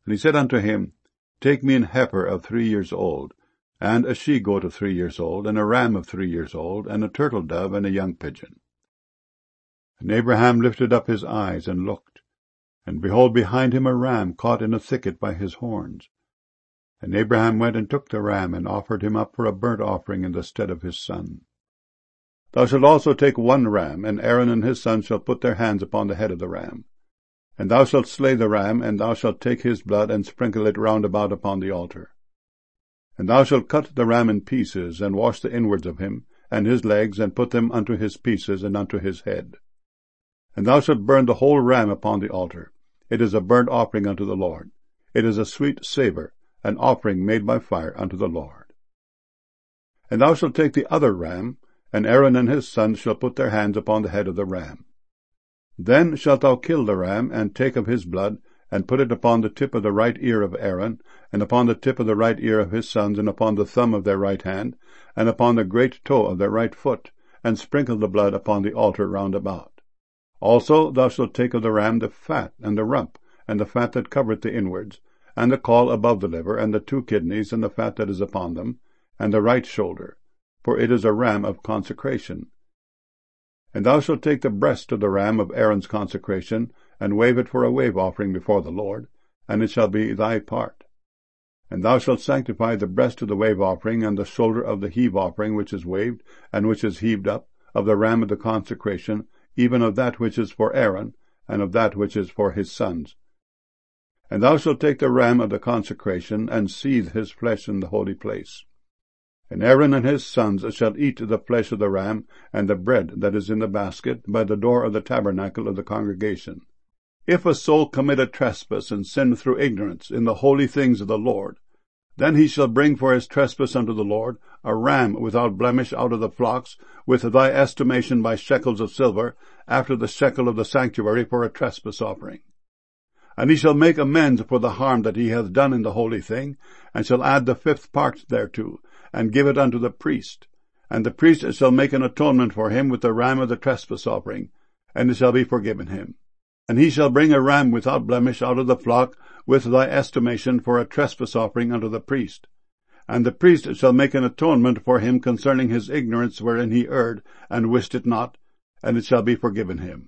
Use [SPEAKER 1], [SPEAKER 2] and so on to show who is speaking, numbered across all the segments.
[SPEAKER 1] And he said unto him, Take me an heifer of 3 years old, and a she-goat of 3 years old, and a ram of 3 years old, and a turtle-dove, and a young pigeon. And Abraham lifted up his eyes, and looked, and behold, behind him a ram caught in a thicket by his horns. And Abraham went and took the ram, and offered him up for a burnt offering in the stead of his son. Thou shalt also take 1 ram, and Aaron and his sons shall put their hands upon the head of the ram. And thou shalt slay the ram, and thou shalt take his blood, and sprinkle it round about upon the altar. And thou shalt cut the ram in pieces, and wash the inwards of him, and his legs, and put them unto his pieces, and unto his head. And thou shalt burn the whole ram upon the altar. It is a burnt offering unto the Lord. It is a sweet savour, an offering made by fire unto the Lord. And thou shalt take the other ram, and Aaron and his sons shall put their hands upon the head of the ram. Then shalt thou kill the ram, and take of his blood, and put it upon the tip of the right ear of Aaron, and upon the tip of the right ear of his sons, and upon the thumb of their right hand, and upon the great toe of their right foot, and sprinkle the blood upon the altar round about. Also thou shalt take of the ram the fat, and the rump, and the fat that covereth the inwards, and the caul above the liver, and the 2 kidneys, and the fat that is upon them, and the right shoulder, for it is a ram of consecration. And thou shalt take the breast of the ram of Aaron's consecration, and wave it for a wave offering before the Lord, and it shall be thy part. And thou shalt sanctify the breast of the wave offering, and the shoulder of the heave offering which is waved, and which is heaved up, of the ram of the consecration, even of that which is for Aaron, and of that which is for his sons. And thou shalt take the ram of the consecration, and seethe his flesh in the holy place. And Aaron and his sons shall eat the flesh of the ram, and the bread that is in the basket, by the door of the tabernacle of the congregation. If a soul commit a trespass, and sin through ignorance in the holy things of the Lord, then he shall bring for his trespass unto the Lord a ram without blemish out of the flocks, with thy estimation by shekels of silver, after the shekel of the sanctuary, for a trespass offering. And he shall make amends for the harm that he hath done in the holy thing, and shall add the 5th part thereto, and give it unto the priest. And the priest shall make an atonement for him with the ram of the trespass offering, and it shall be forgiven him. And he shall bring a ram without blemish out of the flock, with thy estimation, for a trespass offering unto the priest. And the priest shall make an atonement for him concerning his ignorance wherein he erred, and wist it not, and it shall be forgiven him.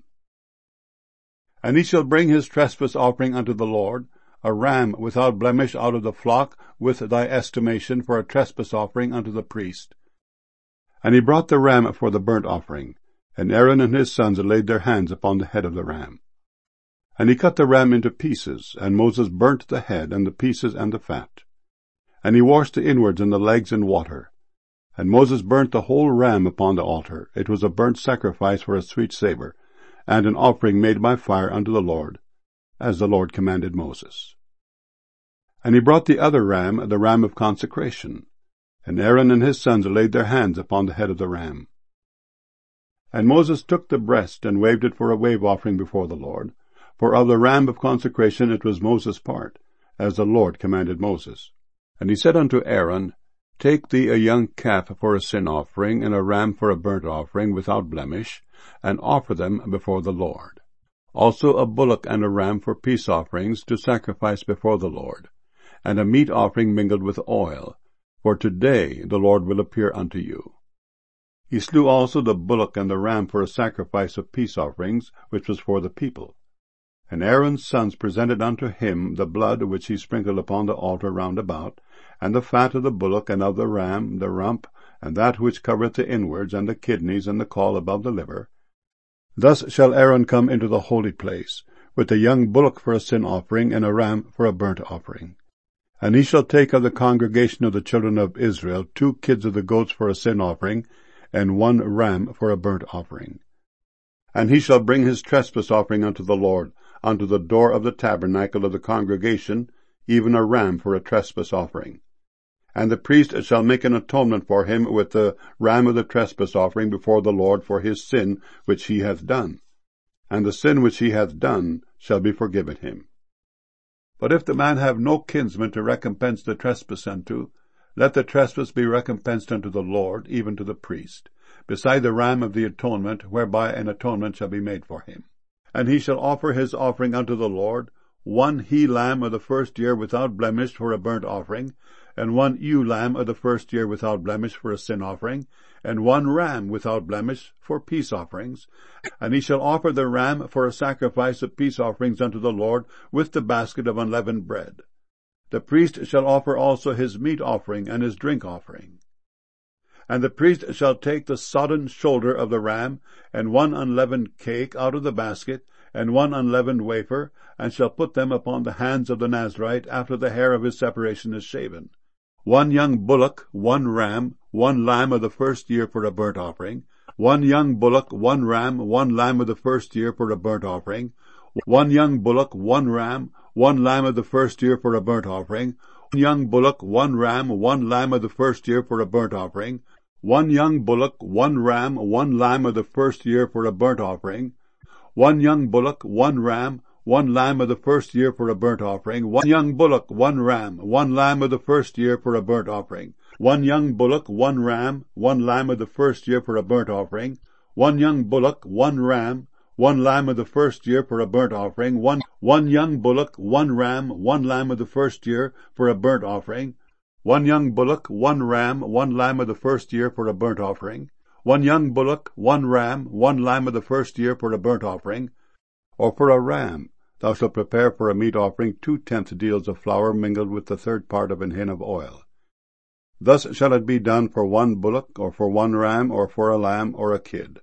[SPEAKER 1] And he shall bring his trespass offering unto the Lord, a ram without blemish out of the flock, with thy estimation, for a trespass offering unto the priest. And he brought the ram for the burnt offering, and Aaron and his sons laid their hands upon the head of the ram. And he cut the ram into pieces, and Moses burnt the head, and the pieces, and the fat. And he washed the inwards and the legs in water. And Moses burnt the whole ram upon the altar. It was a burnt sacrifice for a sweet savour, and an offering made by fire unto the Lord, as the Lord commanded Moses. And he brought the other ram, the ram of consecration. And Aaron and his sons laid their hands upon the head of the ram. And Moses took the breast, and waved it for a wave offering before the Lord. For of the ram of consecration it was Moses' part, as the Lord commanded Moses. And he said unto Aaron, Take thee a young calf for a sin offering, and a ram for a burnt offering without blemish, and offer them before the Lord. Also a bullock and a ram for peace offerings to sacrifice before the Lord, and a meat offering mingled with oil, for today the Lord will appear unto you. He slew also the bullock and the ram for a sacrifice of peace offerings, which was for the people. And Aaron's sons presented unto him the blood which he sprinkled upon the altar round about, and the fat of the bullock and of the ram, the rump, and that which covereth the inwards, and the kidneys, and the caul above the liver. Thus shall Aaron come into the holy place, with a young bullock for a sin offering, and a ram for a burnt offering. And he shall take of the congregation of the children of Israel 2 kids of the goats for a sin offering, and 1 ram for a burnt offering. And he shall bring his trespass offering unto the Lord, unto the door of the tabernacle of the congregation, even a ram for a trespass offering. And the priest shall make an atonement for him with the ram of the trespass offering before the Lord for his sin which he hath done. And the sin which he hath done shall be forgiven him. But if the man have no kinsman to recompense the trespass unto, let the trespass be recompensed unto the Lord, even to the priest, beside the ram of the atonement, whereby an atonement shall be made for him. And he shall offer his offering unto the Lord, one he-lamb of the first year without blemish for a burnt offering, and one ewe-lamb of the first year without blemish for a sin offering, and one ram without blemish for peace offerings. And he shall offer the ram for a sacrifice of peace offerings unto the Lord with the basket of unleavened bread. The priest shall offer also his meat offering and his drink offering. And the priest shall take the sodden shoulder of the ram, and one unleavened cake out of the basket, and one unleavened wafer, and shall put them upon the hands of the Nazarite after the hair of his separation is shaven. One young bullock, one ram, one lamb of the first year for a burnt offering. One young bullock, one ram, one lamb of the first year for a burnt offering. One young bullock, one ram, one lamb of the first year for a burnt offering. One young bullock, one ram, one lamb of the first year for a burnt offering. One young bullock, one ram, one lamb of the first year for a burnt offering. One young bullock, one ram, one lamb of the first year for a burnt offering. One young bullock, one ram, one lamb of the first year for a burnt offering. One young bullock, one ram, one lamb of the first year for a burnt offering. One young bullock, one ram, one lamb of the first year for a burnt offering. One young bullock, one ram, one lamb of the first year for a burnt offering. One young bullock, one ram, one lamb of the first year for a burnt offering. One young bullock, one ram, one lamb of the first year for a burnt offering. Or for a ram, thou shalt prepare for a meat offering 2/10 deals of flour mingled with the third part of an hin of oil. Thus shall it be done for one bullock, or for one ram, or for a lamb, or a kid.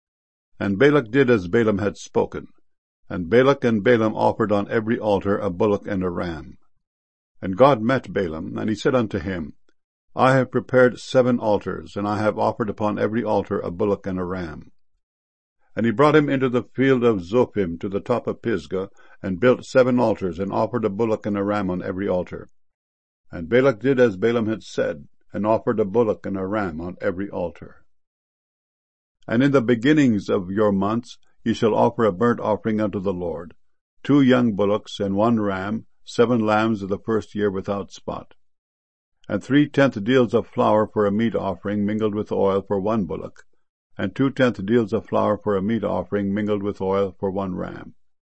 [SPEAKER 1] And Balak did as Balaam had spoken. And Balak and Balaam offered on every altar a bullock and a ram. And God met Balaam, and he said unto him, I have prepared 7 altars, and I have offered upon every altar a bullock and a ram. And he brought him into the field of Zophim to the top of Pisgah, and built 7 altars, and offered a bullock and a ram on every altar. And Balak did as Balaam had said, and offered a bullock and a ram on every altar. And in the beginnings of your months ye shall offer a burnt offering unto the Lord, 2 young bullocks and 1 ram, 7 lambs of the first year without spot. And 3/10 deals of flour for a meat offering mingled with oil for 1 bullock, and 2/10 deals of flour for a meat offering mingled with oil for 1 ram.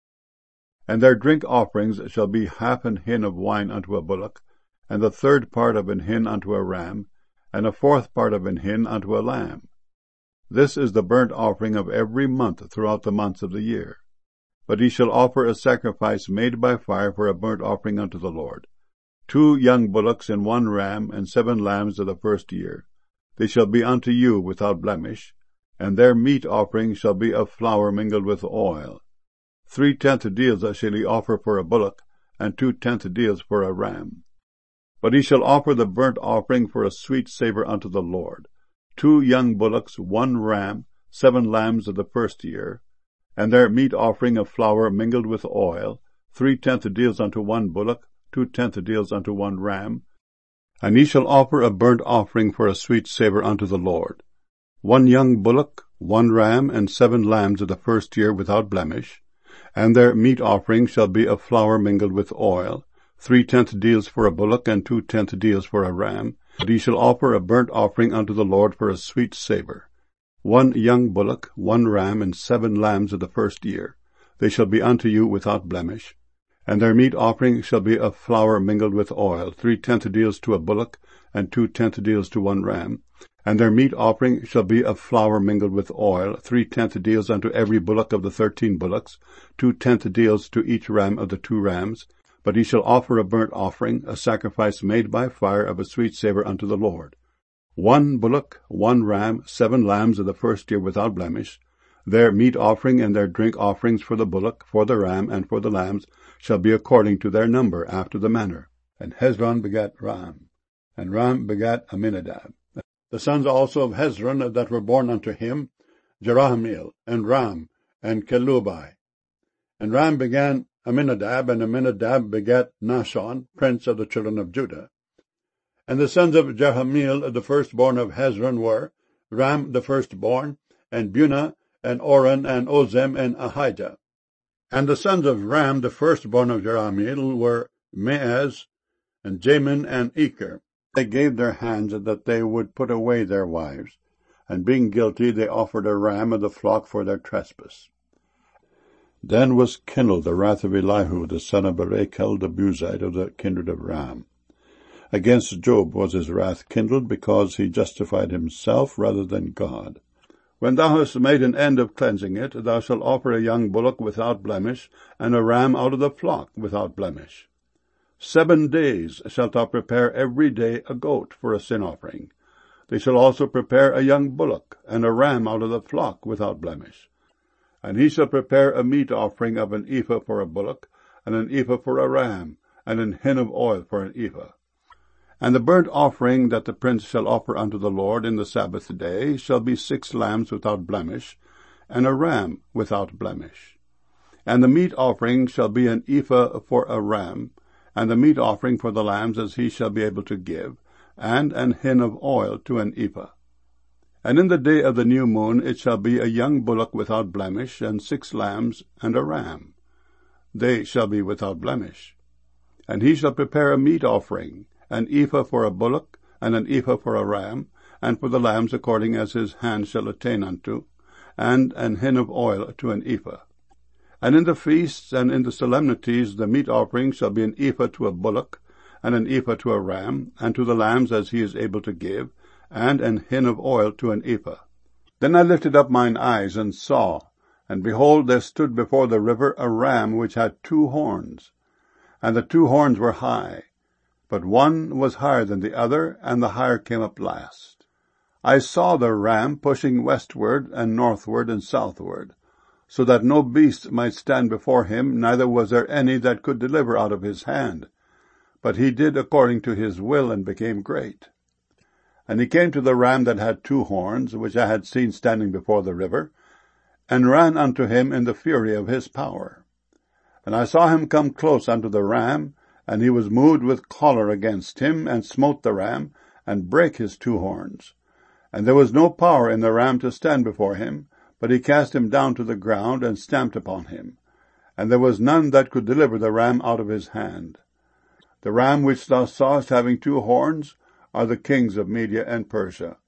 [SPEAKER 1] And their drink offerings shall be half an hin of wine unto a bullock, and the third part of an hin unto a ram, and a fourth part of an hin unto a lamb. This is the burnt offering of every month throughout the months of the year. But he shall offer a sacrifice made by fire for a burnt offering unto the Lord, 2 young bullocks and 1 ram, and 7 lambs of the first year. They shall be unto you without blemish, and their meat offering shall be of flour mingled with oil. 3/10 deals shall he offer for a bullock, and 2/10 deals for a ram. But he shall offer the burnt offering for a sweet savour unto the Lord, 2 young bullocks, 1 ram, 7 lambs of the first year, and their meat offering of flour mingled with oil, 3/10 deals unto 1 bullock, 2/10 deals unto 1 ram. And he shall offer a burnt offering for a sweet savour unto the Lord, 1 young bullock, 1 ram, and 7 lambs of the first year without blemish, and their meat offering shall be of flour mingled with oil, 3/10 deals for a bullock, and 2/10 deals for a ram. But he shall offer a burnt offering unto the Lord for a sweet savour, 1 young bullock, 1 ram, and 7 lambs of the first year. They shall be unto you without blemish. And their meat offering shall be of flour mingled with oil, 3/10 deals to a bullock, and 2/10 deals to 1 ram. And their meat offering shall be of flour mingled with oil, 3/10 deals unto every bullock of the 13 bullocks, 2/10 deals to each ram of the 2 rams. But he shall offer a burnt offering, a sacrifice made by fire of a sweet savour unto the Lord, 1 bullock, 1 ram, 7 lambs of the first year without blemish. Their meat offering and their drink offerings for the bullock, for the ram, and for the lambs shall be according to their number, after the manner. And Hezron begat Ram, and Ram begat Amminadab. The sons also of Hezron that were born unto him, Jerahmeel, and Ram, and Chelubai. And Ram began Amminadab, and Amminadab begat Nahshon, prince of the children of Judah. And the sons of Jerahmeel, the firstborn of Hezron, were Ram the firstborn, and Bunah, and Oren, and Ozem, and Ahijah. And the sons of Ram the firstborn of Jerahmeel were Meaz, and Jamin, and Eker. They gave their hands that they would put away their wives, and being guilty they offered a ram of the flock for their trespass. Then was kindled the wrath of Elihu the son of Barachel the Buzite of the kindred of Ram. Against Job was his wrath kindled, because he justified himself rather than God. When thou hast made an end of cleansing it, thou shalt offer a young bullock without blemish, and a ram out of the flock without blemish. 7 days shalt thou prepare every day a goat for a sin offering. They shall also prepare a young bullock, and a ram out of the flock without blemish. And he shall prepare a meat offering of an ephah for a bullock, and an ephah for a ram, and an hin of oil for an ephah. And the burnt offering that the prince shall offer unto the Lord in the Sabbath day shall be 6 lambs without blemish, and a ram without blemish. And the meat offering shall be an ephah for a ram, and the meat offering for the lambs as he shall be able to give, and an hin of oil to an ephah. And in the day of the new moon it shall be a young bullock without blemish, and 6 lambs, and a ram. They shall be without blemish. And he shall prepare a meat offering, an ephah for a bullock, and an ephah for a ram, and for the lambs according as his hand shall attain unto, and an hin of oil to an ephah. And in the feasts and in the solemnities the meat offering shall be an ephah to a bullock, and an ephah to a ram, and to the lambs as he is able to give, and an hin of oil to an ephah. Then I lifted up mine eyes, and saw, and behold, there stood before the river a ram which had 2 horns. And the 2 horns were high, but one was higher than the other, and the higher came up last. I saw the ram pushing westward and northward and southward, so that no beast might stand before him, neither was there any that could deliver out of his hand. But he did according to his will, and became great. And he came to the ram that had 2 horns, which I had seen standing before the river, and ran unto him in the fury of his power. And I saw him come close unto the ram, and he was moved with choler against him, and smote the ram, and brake his 2 horns. And there was no power in the ram to stand before him, but he cast him down to the ground, and stamped upon him. And there was none that could deliver the ram out of his hand. The ram which thou sawest having 2 horns are the kings of Media and Persia.